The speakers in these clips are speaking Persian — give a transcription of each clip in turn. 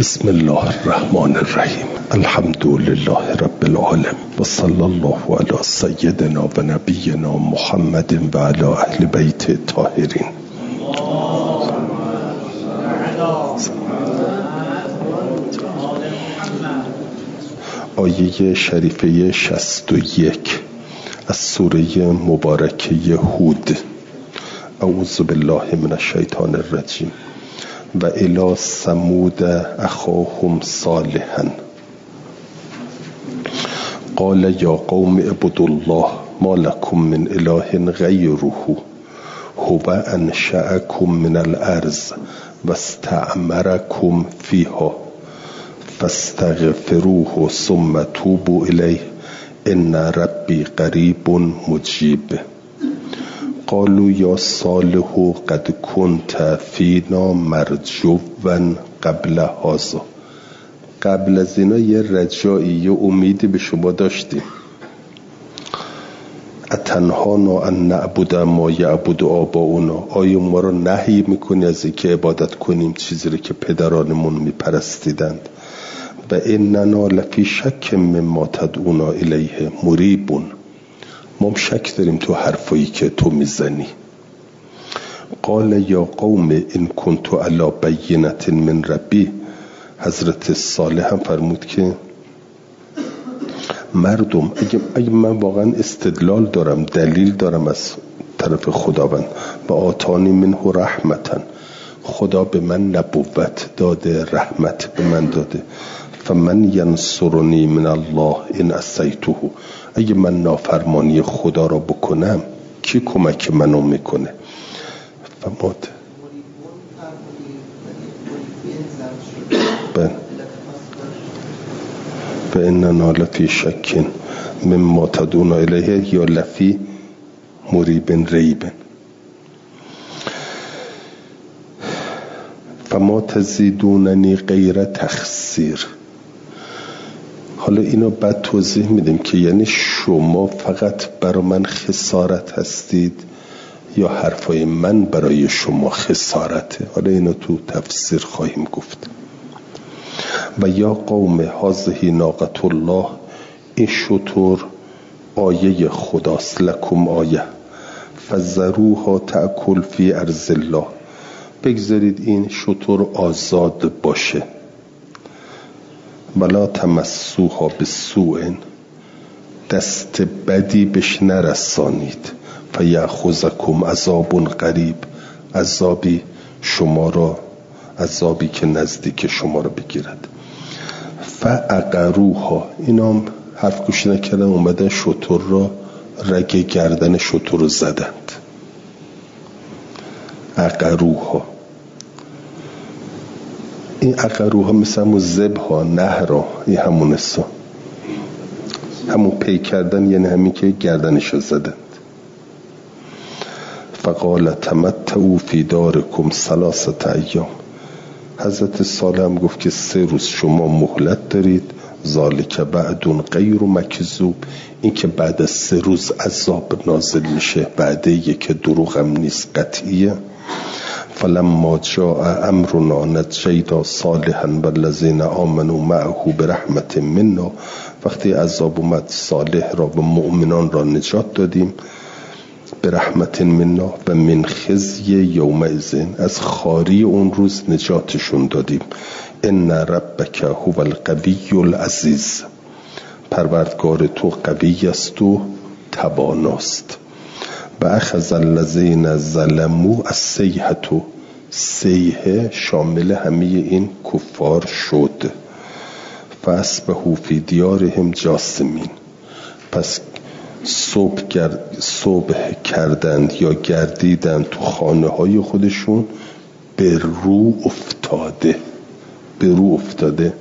بسم الله الرحمن الرحیم. الحمد لله رب العالمین و صلی الله علی سیدنا و نبینا محمد و علی اهل بیت الطاهرین. آیه شریفه 61 از سوره مبارکه هود. اعوذ بالله من الشیطان الرجیم. و الی ثمود اخاهم صالحا قال یا قوم اعبدوا الله ما لكم من اله غیره هو انشأکم من الارض واستعمرکم فیها فاستغفروه ثم توبوا الیه ان ربی قریب مجیب. قالوا یا صالح قد كنت فینا مرجوا قبل هذا. قبل از اینا یه رجایی، یه امیدی به شما داشتیم. اتنهانا ان نعبد ما یعبد آباؤنا. آیا ما رو نهی میکنی از اینکه عبادت کنیم چیزی رو که پدرانمون میپرستیدند؟ و اننا لفی شک مما تدعونا الیه مریبون. ما شک داریم تو حرفایی که تو میزنی. قال یا قوم ان کنت علی بینة من ربی. حضرت صالح هم فرمود که مردم اگه من واقعا استدلال دارم، دلیل دارم از طرف خداوند، و آتانی منه رحمتا، خدا به من نبوت داده، رحمت به من داده، فمن ینصرنی من الله ان عصیته. اگه من نافرمانی خدا را بکنم کی کمک منو میکنه؟ فماد و اننا لفی شک مما تدعونا الیه یا لفی مریب ریب. فما تزیدوننی غیر تخسیر. حالا اینو بعد توضیح میدیم که یعنی شما فقط برای من خسارت هستید یا حرفای من برای شما خسارته. حالا اینو تو تفسیر خواهیم گفت. و یا قوم هذه ناقة الله. این شتر آیه خداست. لکم آیه فذروها تأکل فی ارض الله. بگذارید این شتر آزاد باشه. ولا تمسوها بسوء. دست بدی بهش نرسانید. فیأخذکم عذاب قریب. عذابی که نزدیک شما را بگیرد. فعقروها. اینا هم حرف گوش نکردن، اومدن شتر را، رگ گردن شتر رو زدند. عقروها. این عقروها مثل همون ذبحا، نهرا، این همون اسا، همون پی کردن، یعنی همین که گردنشو زدند. فقال تمتعوا فی دارکم 3 ایام. حضرت صالح هم گفت که 3 روز شما مهلت دارید. ذالک بعد غیر مکذوب. این که بعد از 3 روز عذاب نازل میشه، بعدیه که دروغ هم نیست، قطعیه. فلما جاء امرنا نجینا صالحا والذین آمنوا معه برحمت منا. وقتی عذاب اومد، صالح را و مؤمنان را نجات دادیم برحمت منا و من خزی یومئذ. از خاری اون روز نجاتشون دادیم. ان ربک هو القوی العزیز. پروردگار تو قوی است و تواناست. و اخذ الذین ظلموا الصیحة. صیحه شامل همه این کفار شد. فاصبحوا فی دیارهم جاثمین. پس صبح کردند یا گردیدند تو خانه های خودشون به رو افتاده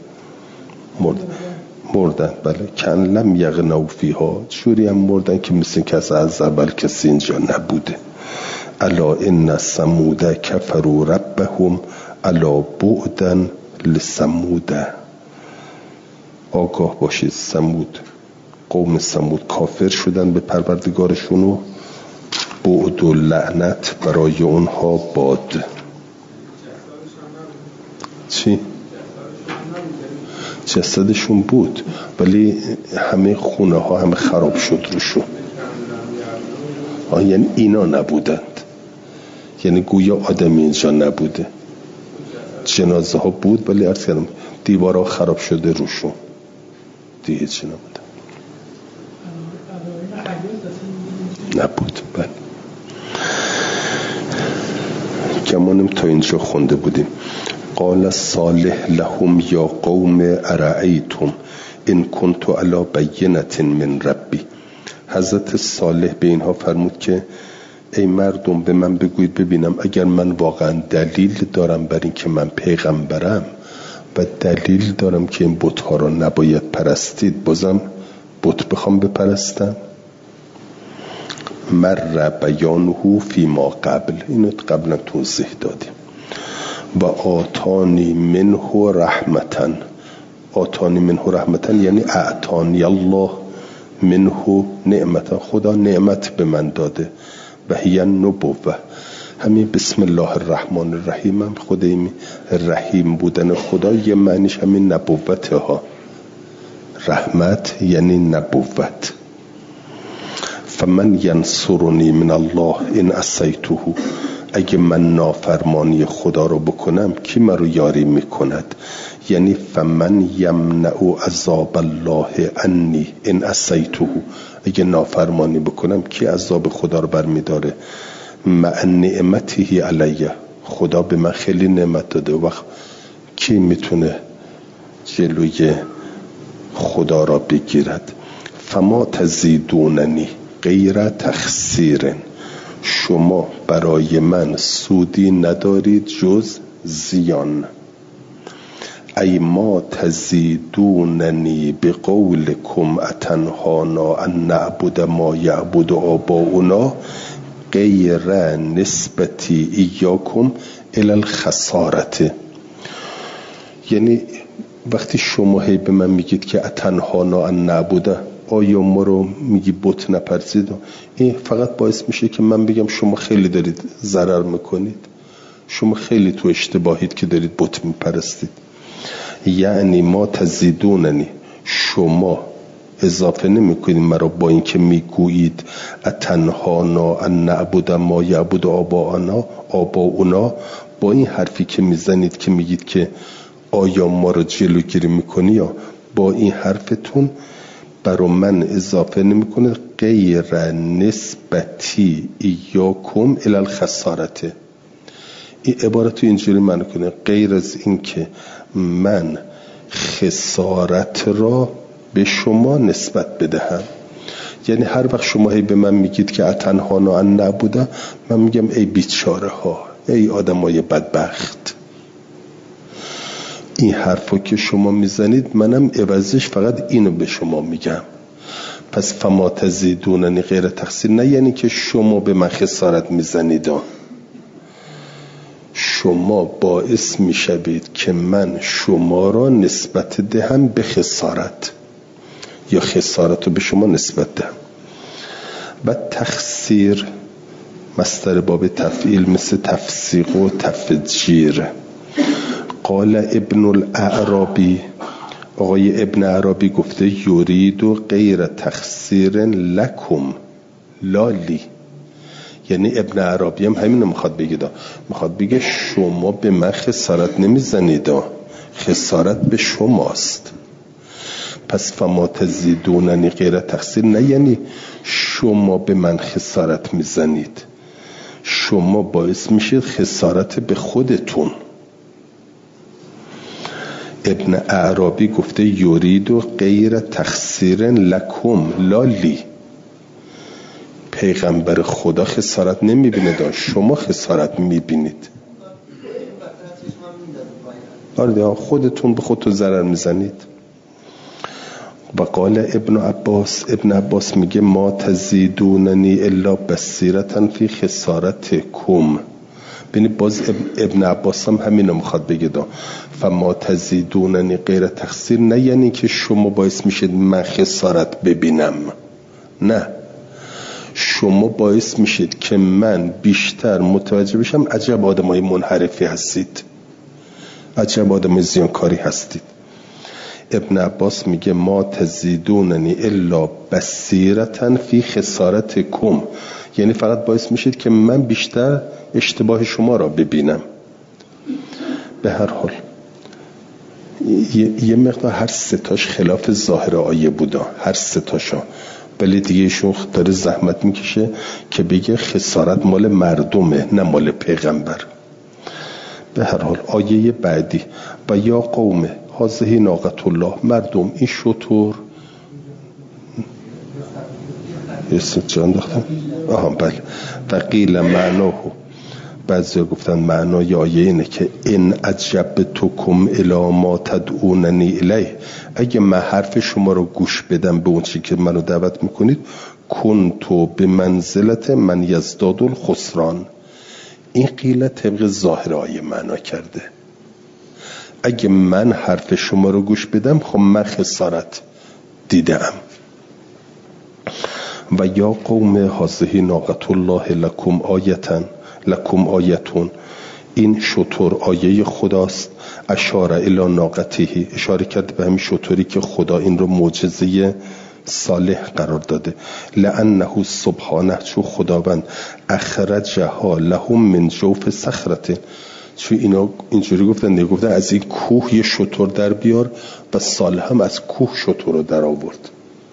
مردن. بله، کن لم یغنوا فیها. جوری هم مردن که مثل کس از اول کسی اینجا نبوده. الا ان ثمود کفروا ربهم الا بعدا لثمود. آگاه باشید، ثمود، قوم ثمود کافر شدن به پروردگارشون و بعد و لعنت برای اونها باد. چی؟ جسدشون بود ولی همه خونه ها همه خراب شد روشون. یعنی اینا نبودند، یعنی گویا آدمی اینجا نبوده، جنازه ها بود ولی عرض کردم دیوارها خراب شده روشون، دیگه چی نبود. بله کمانم تا اینجا خونده بودیم. قال صالح لهم یا قوم ارأیتم ان کنت علی بینة من ربی. حضرت صالح به اینها فرمود که ای مردم به من بگوید ببینم اگر من واقعا دلیل دارم بر این که من پیغمبرم و دلیل دارم که این بت‌ها را نباید پرستید، بازم بت بخوام بپرستم؟ مر بیانه فی ما قبل، اینو قبلا توضیح دادیم. و آتانی منه رحمتن، آتانی منه رحمتن یعنی اعطانی الله منه نعمتن، خدا نعمت به من داده. و هی نبوه، همین بسم الله الرحمن الرحیم هم خود این رحیم بودن خدا یه معنیش همین نبوته ها. رحمت یعنی نبوت. فمن ینصرنی من الله ان عصیته، اگه من نافرمانی خدا رو بکنم کی من رو یاری میکند؟ یعنی فمن یمنع عذاب الله عنی ان عصیته، اگه نافرمانی بکنم کی عذاب خدا رو برمیداره؟ مع نعمته علیه، خدا به من خیلی نعمت داده، وقت کی میتونه جلوی خدا را بگیرد؟ فما تزیدوننی غیر تخسیر، شما برای من سودی ندارید جز زیان. ای ما تزیدوننی بقولکم اتنهانا ان نعبد ما یعبد آباؤنا غیر نسبتی ایاکم الی الخسارته. یعنی وقتی شما هی به من میگید که اتنهانا ان نعبد، آیا ما رو میگی بت نپرسید، این فقط باعث میشه که من بگم شما خیلی دارید ضرر میکنید، شما خیلی تو اشتباهید که دارید بت میپرستید. یعنی ما تزیدوننی، شما اضافه نمیکنید مرا با این که میگویید اتنهانا ان نعبد ما یعبد آباؤنا، با این حرفی که میزنید که میگید که آیا ما رو جلوگیری میکنی، یا با این حرفتون برای من اضافه نمیکنه غیر نسبتی ایاکم الی الخسارته. این عبارت اینجوری معنی کنه غیر از این که من خسارت را به شما نسبت بدهم. یعنی هر وقت شما هی به من میگید که اتنهانا ان نعبد، من میگم ای بیچاره ها، ای آدمای بدبخت، این حرفو که شما میزنید منم عوضش فقط اینو به شما میگم. پس فما تزیدوننی غیر تخسیر، نه یعنی که شما به من خسارت میزنید، شما باعث میشوید که من شما را نسبت دهم به خسارت، یا خسارت رو به شما نسبت دهم. و تخسیر مصدر باب تفعیل مثل تفسیق و تفجیر. قال ابن الاعرابی، آقای ابن عربی گفته یرید و غیر تخسیر لکم لالی. یعنی ابن عربی هم همین میخواد بگه، میخواد بگه شما به من خسارت نمیزنید، خسارت به شماست. پس فما تزیدوننی غیر تخسیر، نه یعنی شما به من خسارت میزنید، شما باعث میشید خسارت به خودتون. ابن عربی گفته یرید و غیر تخسیر لکم لالی، پیغمبر خدا خسارت نمیبینه، شما خسارت میبینید. آره خودتون به خودتون ضرر میزنید. و قال ابن عباس میگه ما تزیدوننی الا بصیرتن فی خسارتکم. ببینی باز ابن عباس هم همینو میخواد بگه، فما تزیدوننی غیر تخسیر، نه یعنی که شما باعث میشید من خسارت ببینم، نه، شما باعث میشید که من بیشتر متوجه بشم عجب آدمای منحرفی هستید، عجب آدمای زیانکاری هستید. ابن عباس میگه ما تزیدوننی الا بصیرتن فی خسارتکم، یعنی فقط باعث میشید که من بیشتر اشتباه شما را ببینم. به هر حال یه مقدار هر ستاش خلاف ظاهر آیه بودا، هر ستاشا، ولی دیگه ایشون داره زحمت میکشه که بگه خسارت مال مردمه نه مال پیغمبر. به هر حال آیه بعدی و یا قوم هذه ناقة الله، مردم این شتر اسم چه انداختم؟ بله. و قیل معناه، بعضی گفتن معنای آیه اینه که ان اجبتکم الی ما تدعوننی الیه، اگه من حرف شما رو گوش بدم به اون چی که منو دعوت میکنید، کنتو به منزلت من یزداد الخسران. این قیل طبق ظاهر آیه معنا کرده، اگه من حرف شما رو گوش بدم خب من خسارت دیدم. و یا قوم هذه ناقة الله لکم آیتون، این شتر آیه خداست. اشاره الی ناقته، اشاره کرد به همین شتری که خدا این رو معجزه صالح قرار داده. لانه سبحانه، چون خداوند اخرجها لهم من جوف صخرة، چون اینا اینجوری گفتن از این کوه یه شتر در بیار، و صالح هم از کوه شتر رو در آورد.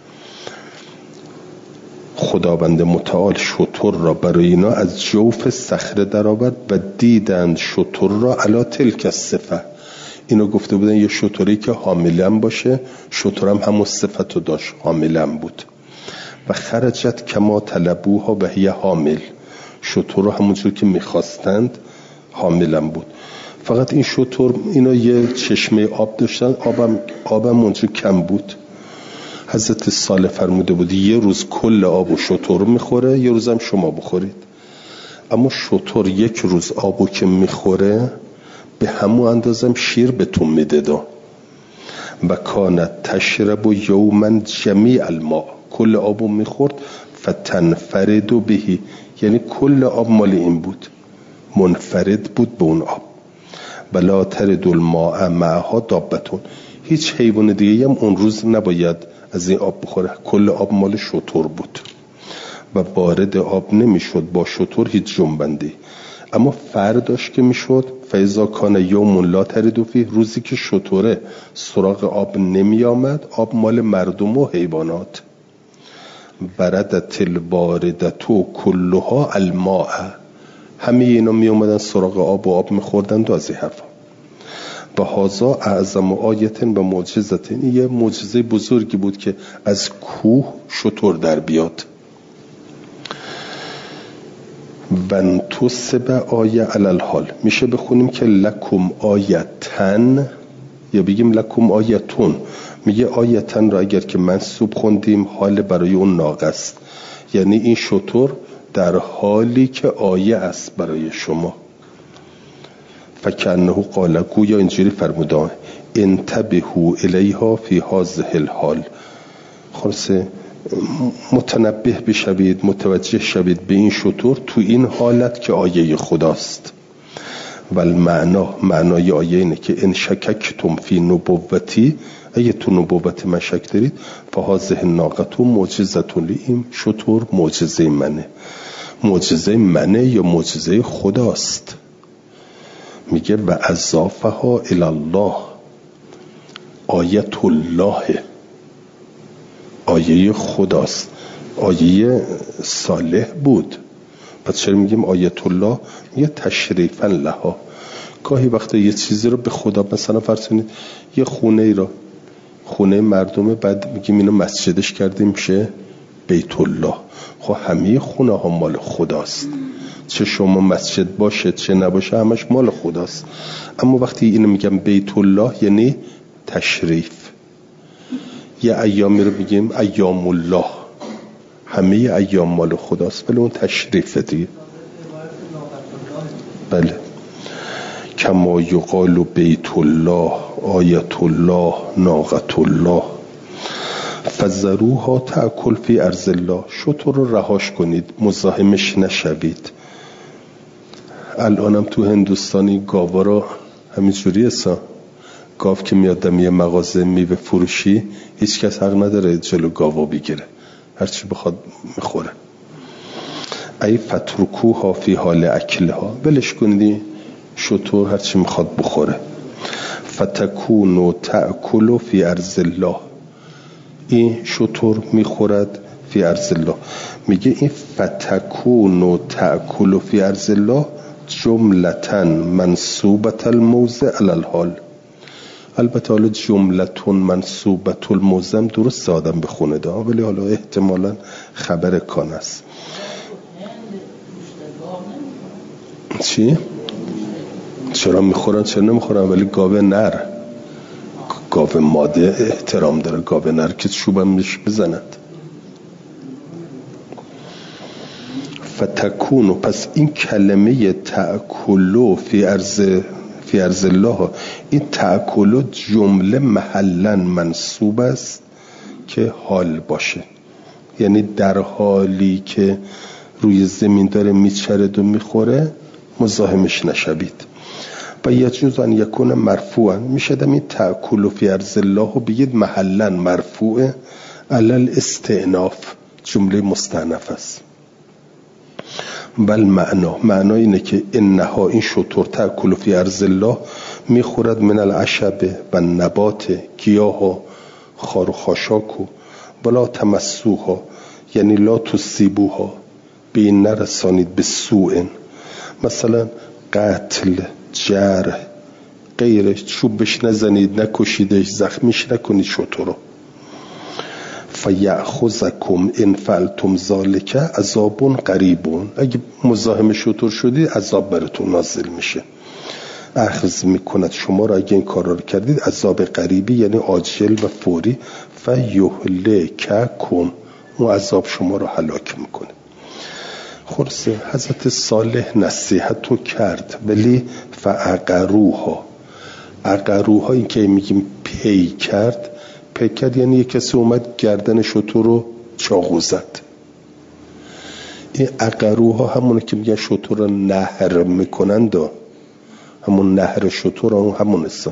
خداوند متعال شتر را برای اینا از جوف صخره در آورد و دیدند شتر را علی تلک الصفه. اینو گفته بودن یه شتری که حاملم باشه، شترم همون صفتو داشت، حاملم بود. و خرجت کما طلبوها و هی حامل، شتر رو همونجور که میخواستند حاملم بود. فقط این شتر اینا یه چشمه آب داشتن، آبم اونجور کم بود. حضرت صالح فرموده بود یه روز کل آب و شتر میخوره، یه روز هم شما بخورید. اما شتر یک روز آبو که میخوره به همون اندازم شیر بهتون میده. و کانت تشرب و یومن جمیع الماء، کل آبو میخورد. فتنفرد بهی، یعنی کل آب مال این بود، منفرد بود به اون آب. بلا ترد الماء معها دابتون، هیچ حیوان دیگه هم اون روز نباید از این آب بخوره، کل آب مال شتر بود. و وارد آب نمیشد با شتر هیچ جنبندی. اما فرداش که میشد فیضا کان یوم لا ترد فیه، روزی که شتره سراغ آب نمی آمد، آب مال مردم و حیوانات. بردت الباردتو کلها الماء، همه اینا می اومدن سراغ آب و آب میخوردند و از این حرفا. و هازا اعظم آیتن و معجزتن، یه معجزه بزرگی بود که از کوه شتر در بیاد. و انتصب آیه علال حال، میشه بخونیم که لکم آیتن یا بگیم لکم آیتون. میگه آیتن را اگر که منصوب خوندیم حال برای اون ناقه است، یعنی این شتر در حالی که آیه است برای شما. فکانه قال، گویا اینجوری فرمودن انتبهوا الیها فی هذه الحال، خلاصه متنبه بشوید، متوجه شوید به این شتر تو این حالت که آیه خداست. و معنای آیه اینه که ان شککتم فی نبوتی، اگه تو نبوت من شک دارید، فهذه الناقة معجزة لی، این شتر معجزه منه یا معجزه خداست. میگه و اضافها الی الله، آیت الله، آیه خداست، آیه صالح بود. پس چرا میگیم آیت الله؟ میگه تشریفا لها. گاهی وقتا یه چیزی رو به خدا، مثلا فرض کنید یه خونه مردمه، بعد میگیم اینو مسجدش کردیم میشه بیت الله. خب همه خونه ها مال خداست، چه شما مسجد باشه چه نباشه همش مال خداست. اما وقتی اینو میگم بیت الله یعنی تشریف. یه ایامی رو میگیم ایام الله، همه ایام مال خداست، ولی اون تشریفه دیگه. بله. کما یقال بیت الله، آیت الله، ناقة الله. فذروها تأکل فی ارض الله، شتر رو رهاش کنید، مزاحمش نشوید. الانم تو هندوستانی گاوا رو همینجوری گاو که میادم یه مغازه میوه فروشی، هیچ کس حق نداره جلو گاوا بگیره، هرچی بخواد میخوره. ای فترکوها فی حال اکلها، ولش کنی شطور هرچی میخواد بخوره. فتکونو تأکلو فی ارض الله، این شطور میخورد فی ارض الله. میگه این فتکونو تأکلو فی ارض الله جملتن منصوبت الموضع علی الحال. البته حالا جملتون منصوبت الموضع درست آدم بخونه ده، ولی حالا احتمالا خبر کان است. چی؟ چرا میخورن چرا نمیخورن؟ ولی گاوه نر، گاوه ماده احترام داره، گاوه نر که چوبم میش بزند. فتکونو، پس این کلمه تأکلو فی ارض الله، این تأکلو جمله محلا منصوب است که حال باشه، یعنی در حالی که روی زمین داره میچرد و میخوره مزاحمش نشوید. و یجوز ان یکون مرفوعا، میشه دم این تأکل فی ارض الله رو بگید محلا مرفوع علل استئناف، جمله مستأنف است. بل معنا اینه که انها، این شطور تأکل فی ارض الله میخورد من العشب و نبات، گیاه و خار و خاشاک و بلا تمسوها، یعنی لا تصیبوها، به این نرسانید به سوء، مثلا قتل، جرح، غیره، چوبش نزنید، نکشیدش، زخمیش نکنید شطور رو. فیأخذکم ان فعلتم ذلک عذاب قریب، اگه مزاحم شطور شدید عذاب براتون نازل میشه. اخذ میکند شما را اگه این کارا رو کردید، عذاب قریبی یعنی عاجل و فوری. فیهلککم، اون عذاب شما رو هلاک میکنه. خلاصه حضرت صالح نصیحت رو کرد، ولی فعقروها، عقروها این که میگیم پی کرد یعنی یک کسی اومد گردن شتر رو چاقو زد. این عقروها همونه که میگن شتر رو نهر میکنند، همون نهر شتر همون است.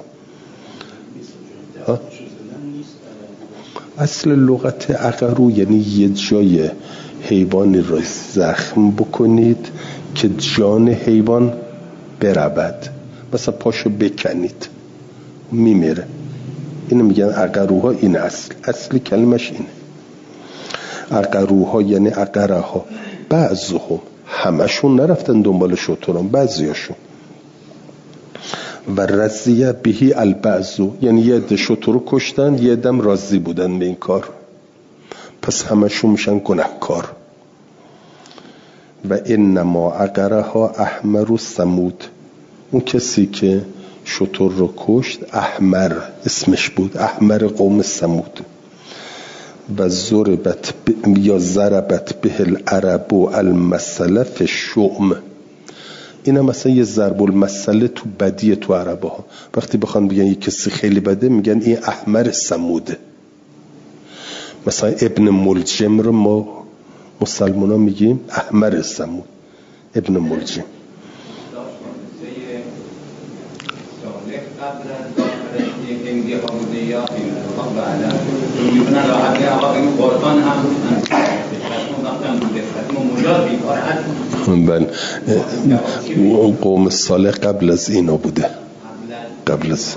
اصل لغت عقرو یعنی یه جای حیوانی را زخم بکنید که جان حیوان برود، مثلا پاشو بکنید میمیره، اینو میگن عقروها. این اصل کلمش اینه. عقروها یعنی عقرها. بعضهم، همشون نرفتن دنبال شتران، بعضیاشون. و رضیه بهی البعضو، یعنی یه عده شتر رو کشتن، یه عده راضی بودن به این کار، پس همشون میشن گناهکار. و انما عقرها احمر و سمود، اون کسی که شتر رو کشت احمر اسمش بود، احمر قوم سمود. و ضربت یا ضربت به العرب و المثل فی الشؤم، اینا مثلا یه ضرب المثل تو بدیه تو عربا ها، وقتی بخوان بگن یه کسی خیلی بده میگن این احمر سموده. مثلا ابن ملجم رو ما مسلمان ها میگیم احمر سمود، ابن ملجم. قوم صالح قبل از اینا بوده، قبل از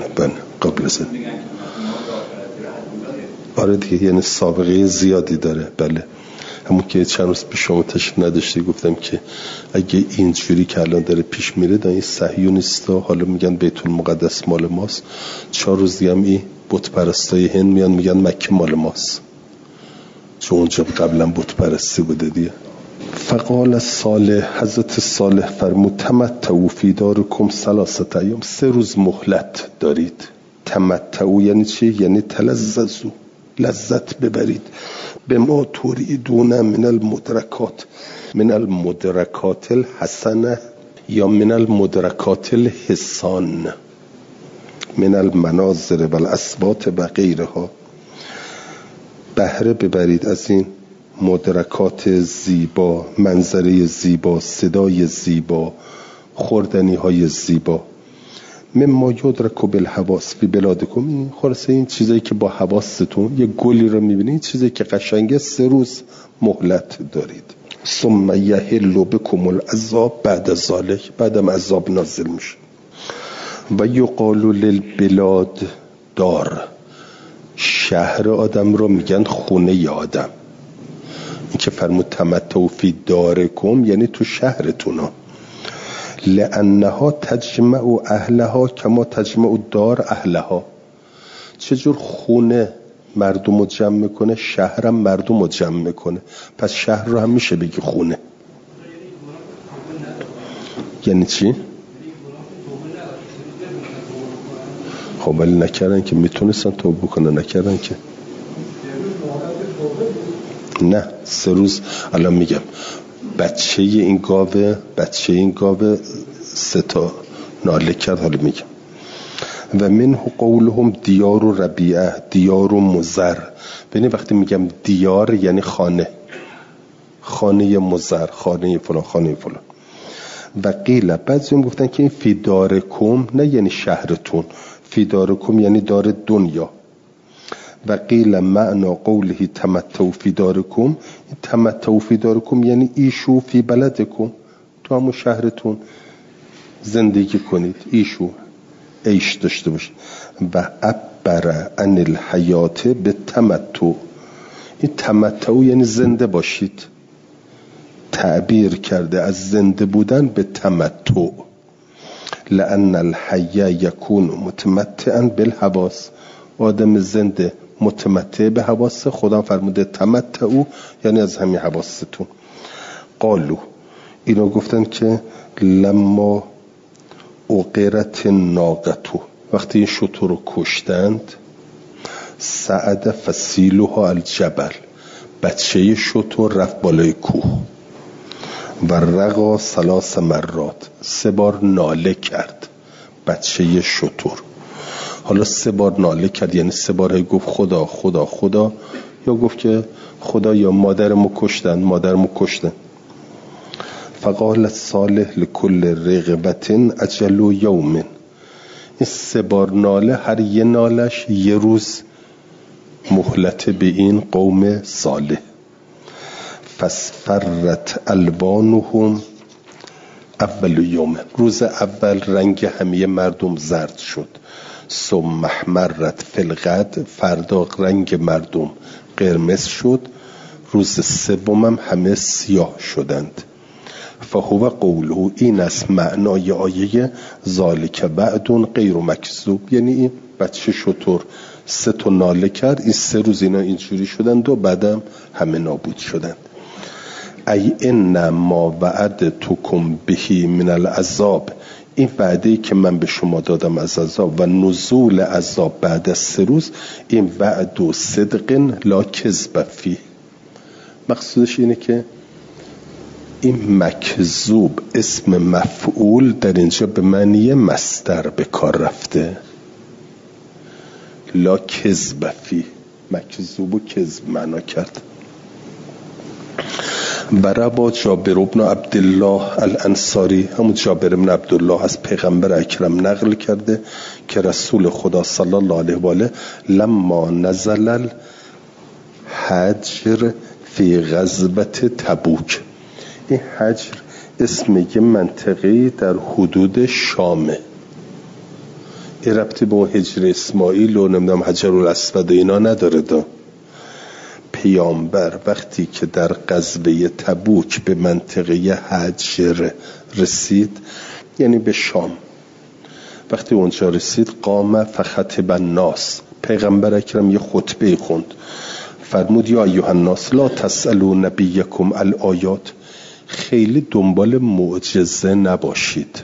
آره دیگه، یعنی سابقه زیادی داره. بله، همون که چند روز پیش شما تشریف نداشتی گفتم که اگه اینجوری که الان داره پیش میره دا این صهیونیستا حالا میگن بیت المقدس مال ماست، 4 روز دیگه هم این بت پرستای هند میان میگن مکه مال ماست، چون اونجا قبلا بت پرستی بوده دیگه. فقال صالح، حضرت صالح فرمود تمتعوا فی دارکم 3 ایام، 3 روز مهلت دارید. تمتعوا یعنی چی؟ یعنی تلذذوا، لذت ببرید. به ما تريدون من المدرکات الحسنه یا من المدرکات الحسان، من المناظر و الاسبات و غیرها، بهره ببرید از این مدرکات زیبا، منظره زیبا، صدای زیبا، خوردنی های زیبا. مما یدرک بالحواس فی بلادکم، این خلاصه این چیزایی که با حواستون یه گلی رو میبینید، چیزایی که قشنگه، 3 روز مهلت دارید. ثم یحل بکم العذاب بعد ذلک، بعدم عذاب نازل میشه. و یقال للبلاد دار، شهر آدم رو میگن خونه آدم. این که فرمود تمتعوا فی دارکم یعنی تو شهرتونا. لانها تجمع اهلها کما تجمع دار اهلها، چجور خونه مردم رو جمع میکنه، شهرم مردم رو جمع میکنه، پس شهر رو هم میشه بگی خونه. یعنی چی؟ خب ولی نکردن که، میتونستن توبه کنن، نکردن که. نه 3 روز. الان میگم بچه این گاوه 3 تا ناله کرد. حالا میگم و منه قولهم دیار و ربیعه، دیار و مزر. ببین وقتی میگم دیار یعنی خانه مزر، خانه فلان، خانه فلان. و قیل بعضی هم گفتن که این فی دارکم نه یعنی شهرتون، فی دارکم یعنی دار دنیا. و قیل معنا قوله تمتعوا فی دارکم، تمتعوا فی دارکم یعنی ایشو فی بلدکم، تو همون شهرتون زندگی کنید، ایشو عیش داشته باشید. و عبر عن الحیات به تمتع، این تمتع یعنی زنده باشید، تعبیر کرده از زنده بودن به تمتع. لأن الحی یکون متمتعا بالحواس، آدم زنده متمتع به حواس. خدا فرموده تمتعوا یعنی از همین حواستون. قالو، اینا گفتن که لما اقرت ناقتو، وقتی این شتر رو کشتند، سعد فسیلها الجبل، بچه شتر رفت بالای کوه، و رقا 3 مرات، 3 بار ناله کرد بچه شتر. حالا 3 بار ناله کرد یعنی 3 بار گفت خدا خدا خدا، یا گفت که خدا یا مادرمو کشتن. فقال صالح لكل رغبت اجل یوم، این 3 بار ناله هر یه نالش 1 روز مهلت به این قوم صالح. فاصفرت الوانهم اول یوم، روز اول رنگ همه مردم زرد شد. ثم احمرت فی الغد، فردا رنگ مردم قرمز شد. روز 3 هم همه سیاه شدند. فهو قوله، این است معنای آیه ذالک بعد غیر مکذوب، یعنی این بچه شتر 3 تا ناله کرد، این 3 روز اینا اینجوری شدند و بعدم همه نابود شدند. ای ان ما وعدتکم به من العذاب، این وعده‌ای که من به شما دادم از عذاب و نزول عذاب بعد از 3 روز، این وعد و صدق لا کذب فیه. مقصودش اینه که این مکذوب اسم مفعول در اینجا به معنی مصدر به کار رفته، لا کذب فیه، مکذوب و کذب معنا کرد. برابا جابر بن عبدالله الانصاری، همون جابر بن عبدالله از پیغمبر اکرم نقل کرده که رسول خدا صلی الله علیه و آله لما نزل الحجر فی غزوه تبوک، این حجر اسم یه منطقه‌ای در حدود شامه، این ربطی به حجر اسماعیل و نمیدونم حجر الاسود اینا نداره. پیامبر وقتی که در غزوه تبوک به منطقه حجر رسید، یعنی به شام، وقتی اونجا رسید قام فخطب الناس، پیغمبر اکرم یه خطبه خوند، فرمود یا ایها الناس لا تسألوا نبیکم الآیات، خیلی دنبال معجزه نباشید.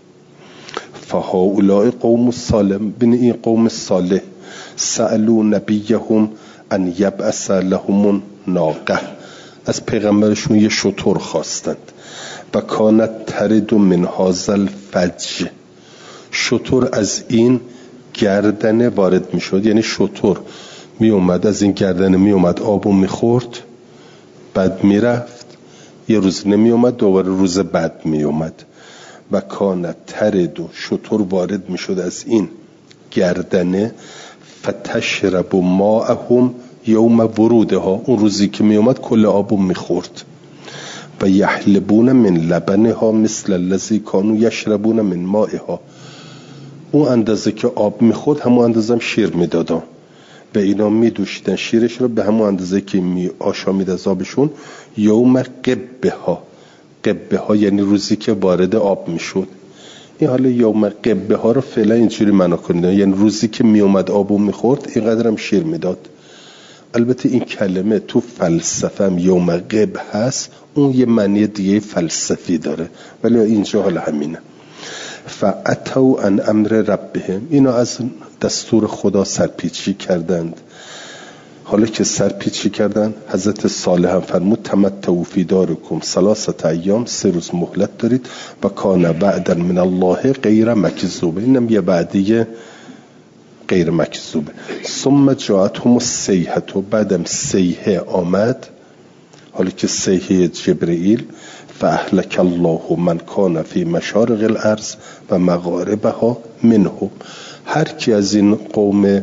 فهؤلاء قوم سالم، بین این قوم صالح، سألوا نبیهم ان یبعث لهم ناقه، از پیغمبرشون یه شتر خواستند. و کانت ترد من هذا الفج، شتر از این گردنه وارد می شد، یعنی شتر می اومد از این گردنه می اومد آبو می خورد، بعد می رفت، یه روز نمی اومد، دوباره روز بعد می اومد. و کان ترد و شطور وارد میشد از این گردنه فتشرب ماءهم یوم ورودها، اون روزی که میومد کل آبو میخورد. و یحلبون من لبنها مثل الذی کانوا یشربون من مائها، اون اندازه که آب میخورد همون اندازه هم شیر میدادن و اینا میدوشیدن شیرش رو به همون اندازه که آشامید از آبشون. یوم قبه ها یعنی روزی که وارد آب میشد. این حالا یوم قبه ها رو فعلا اینجوری معنا کنید، یعنی روزی که میومد آبو میخورد اینقدر هم شیر میداد. البته این کلمه تو فلسفه هم یوم قبه هست، اون یه معنی دیگه فلسفی داره، ولی اینجا حالا همینه. فاتوا عن امر ربهم، اینا از دستور خدا سرپیچی کردند. حالا که سرپیچی کردن، حضرت صالح هم فرمود تمتعوا فی دارکم 3 ایام، 3 روز مهلت دارید. و کان وعدا من الله غیر مکذوب، اینم یه وعده غیر مکذوبه. ثم جاءتهم الصیحه، بعدم صیحه آمد، حالا که صیحه جبرئیل. فاهلك الله من کان فی مشارق الارض و مغاربها منهم، هر کی از این قوم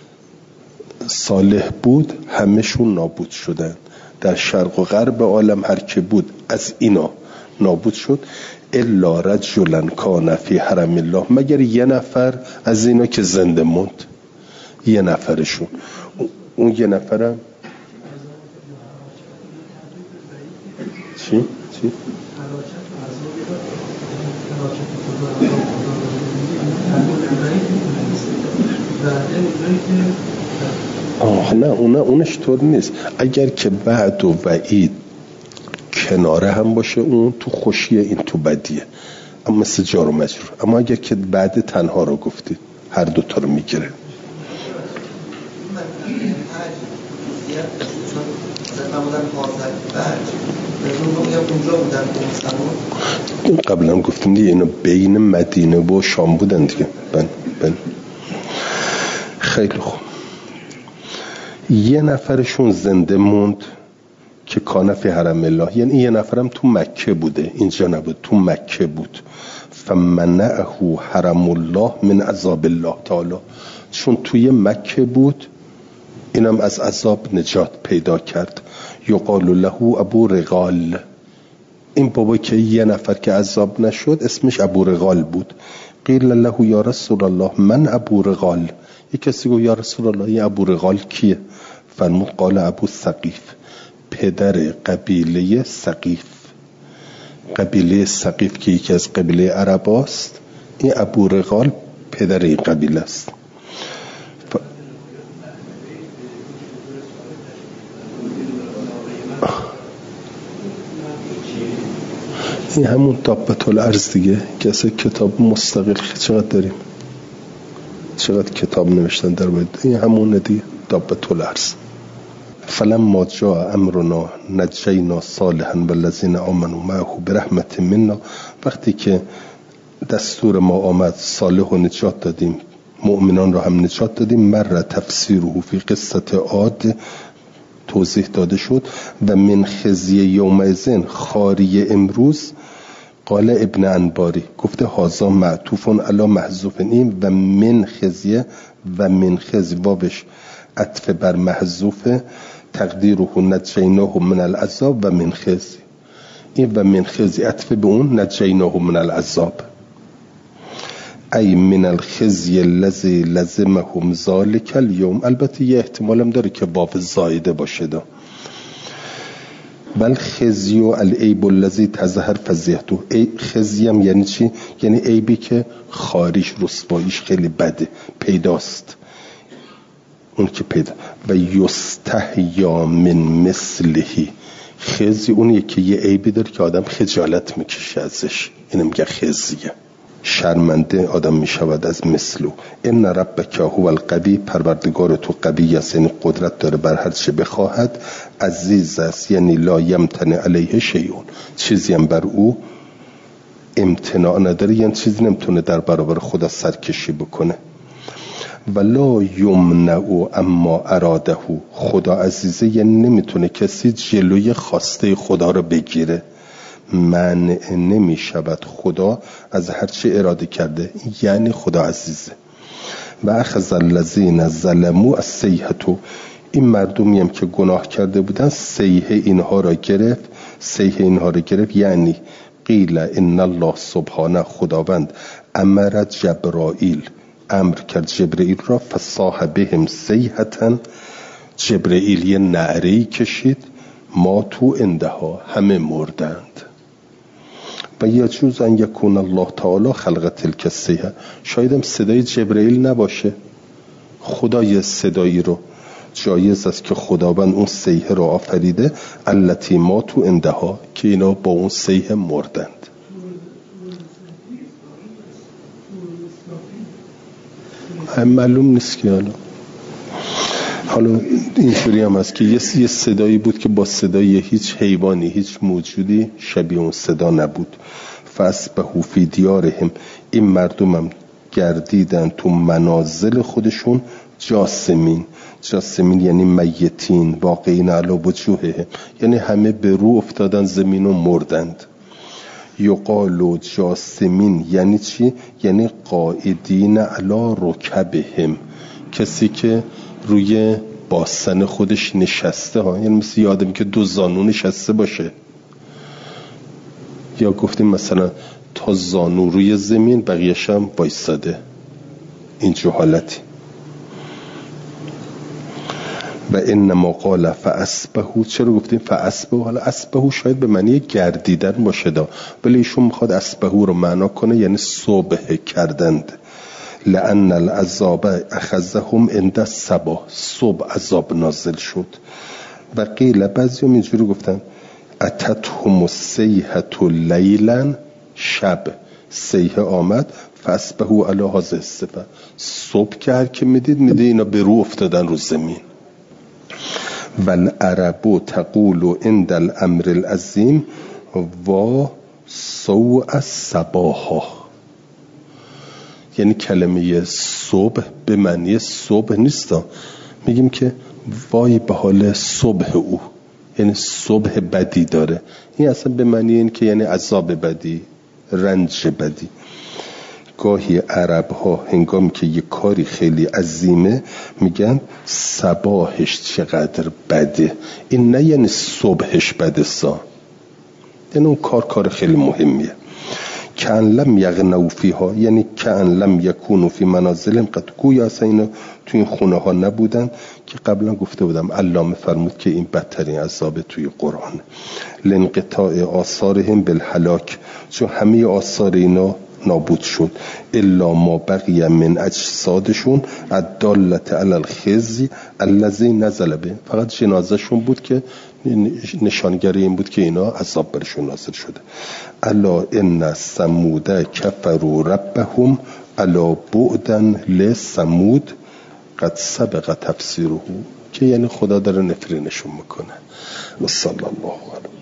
صالح بود همشون نابود شدن. در شرق و غرب عالم هر کی بود از اینا نابود شد. الا رجلا کان فی حرم الله، مگر یه نفر از اینا که زنده موند، یه نفرشون. اون یه نفرم چی؟ نه اونش طور نیست. اگر که بعد و وعید کناره هم باشه، اون تو خوشیه این تو بدیه، اما مثل جار و مجرور. اما اگر که بعد تنها رو گفتید هر دوتا رو میگیره. قبلا گفتیم دیگه اینا بین مدینه و شام بودن دیگه. بن. خیلی خوب. یه نفرشون زنده موند که کان فی حرم الله، یعنی یه نفرم تو مکه بوده، اینجا نبود، تو مکه بود. فمنعه حرم الله من عذاب الله تعالی، چون توی مکه بود اینم از عذاب نجات پیدا کرد. یقال له ابو رغال، این بابا که یه نفر که عذاب نشد اسمش ابو رغال بود. قیل له یا رسول الله من ابو رغال، یک کسی گفت یا رسول الله این ابو رغال کیه؟ فرمود قال ابو ثقیف، پدر قبیله ثقیف. قبیله ثقیف که یکی از قبیله عرب است، این ابو رغال پدر این قبیله است. این همون دابة الارض دیگه که اصلا کتاب مستقل چقدر داریم، چقدر کتاب نوشتن در باید. این همون دیگه دابة الارض. فلما جاء امرنا نجینا صالحا والذین آمنوا معه برحمت منا، وقتی که دستور ما آمد صالح رو نجات دادیم، مؤمنان رو هم نجات دادیم. مر تفسیره فی قصه عاد توضیح داده شد. و من خزی یومئذ، خاری امروز. قال ابن انباری گفته هازا معطوف علی محذوف، این و من خزیه و من خزی واوش عطف بر محذوف، تقدیره نجیناه من العذاب و من خزی. این و من خزی عطف به اون نجیناه من العذاب، ای من الخزی الذی لزمهم ذلک اليوم. البته یه احتمال هم داره که واو زائده باشه دا. بل خزی و العیب الذی تظهر فضیحته، خزی هم یعنی چی؟ یعنی عیبی که خارش رسواییش خیلی بده پیداست، اون که پیدا. و یستحیا من مثلهی، خزی اونیه که یه عیبی داره که آدم خجالت میکشه ازش، اینم میگه خزیه، شرمنده آدم میشود از مثلو. ان ربک هو القوی، پروردگار تو قوی است، یعنی قدرت داره بر هر چه بخواهد. عزیز است یعنی لا یمتنع علیه شیئون، چیزی هم بر او امتناع نداره، یعنی چیزی نمیتونه در برابر خدا سرکشی بکنه. ولا یمنع اما اراده، خدا عزیزه یعنی نمیتونه کسی جلوی خواسته خدا رو بگیره. منع نمی شود خدا از هر چه اراده کرده، یعنی خدا عزیزه. و اخذ الذین ظلموا الصیحة، این مردمی هم که گناه کرده بودن صیحه اینها را گرفت، یعنی قیل ان الله سبحانه، خداوند امر جبرائیل، امر کرد جبرائیل را، فصاح بهم صیحة، جبرائیل یه نعره‌ای کشید، ما تو اندها، همه مردند. و یجوز ان یکون الله تعالی خلق تلک الصیحة، شاید هم صدای جبرائیل نباشه، خدا یه صدایی رو جایز است که خداوند اون صیحه رو آفریده، التی ما تو اندها، که اینا با اون صیحه مردند. معلوم نیست که حالا اینجوری هم هست که یه صدایی بود که با صدای هیچ حیوانی، هیچ موجودی شبیه اون صدا نبود. فاصبحوا فی دیارهم، این مردم هم گردیدن تو منازل خودشون جاسمین یعنی میتین، واقعین علی وجوههم، یعنی همه به رو افتادن زمین و مردند. یقال جاسمین یعنی چی؟ یعنی قائدین علی رکبهم، کسی که روی باسن خودش نشسته ها، یعنی مثل یه آدمی که دو زانو نشسته باشه، یا گفتیم مثلا تا زانو روی زمین بقیه‌ش هم وایساده، اینجور حالتی. و انما قال فاصبحوا، چرا گفتیم فاصبحوا؟ حالا اصبحوا شاید به معنی گردیدن باشه ولی ایشون میخواد اصبحوا رو معنا کنه یعنی صبح کردند. لأن العذاب اخذهم عند الصباح، صبح عذاب نازل شد. و قیل، بعضی هم اینجوری گفتن اتتهم الصیحة لیلا، شب صیحه آمد، فاصبحوا علی هذا الصبح، صبح که هر که میدید اینا به رو افتادن رو زمین. والعرب تقول عند الامر العظیم و سوء الصباح، یعنی کلمه صبح به معنی صبح نیست، میگیم که وای به حال صبح او، یعنی صبح بدی داره. این اصلا به معنی این که یعنی عذاب بدی، رنج بدی. گاهی عرب ها هنگامی که یک کاری خیلی عظیمه میگن صباحش چقدر بده، این نه یعنی صبحش بده یعنی اون کار خیلی مهمیه. کأن لم یغنوا فیها، یعنی کأن لم یکونوا فی منازلهم قط، گویا اصلا اینا توی این خونه ها نبودن که قبلا گفته بودم. علامه فرمود که این بدترین عذاب توی قرآن. لانقطاع آثارهم بالهلاک، چون همه آثار اینا نابود شد. الا ما بقی من اجسادشون الدالة علی الخزي الذی نزل به، فقط جنازهشون بود که نشانگری این بود که اینا عذاب برشون نازل شده. الا ان ثمود کفروا ربهم الا بعدا لثمود قد سبق تفسیره، که یعنی خدا داره نفرینشون میکنه. و صلی الله علیه